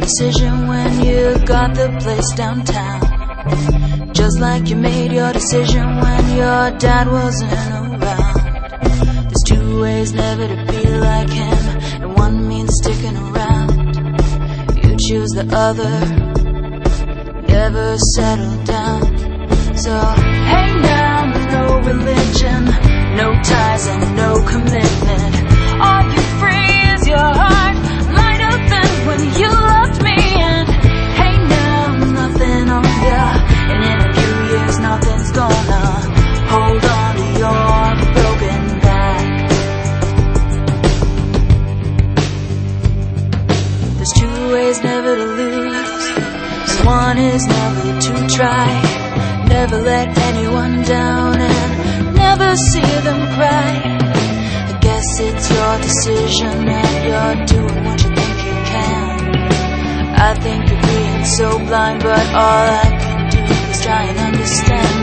decision when you got the place downtown. Just like you made your decision when your dad wasn't around. There's two ways never to be like him, and one means sticking around. You choose the other, never settle down. So hey now, no religion, no ties and no commitment. Are you free? Is your heart light up than when you loved me? And hey now, nothing on ya, and in a few years nothing's gonna hold on to your broken back. There's two ways never to lose, and one is never to try. Never let anyone down and never see them cry. I guess it's your decision and you're doing what you think you can. I think you're being so blind, but all I can do is try and understand.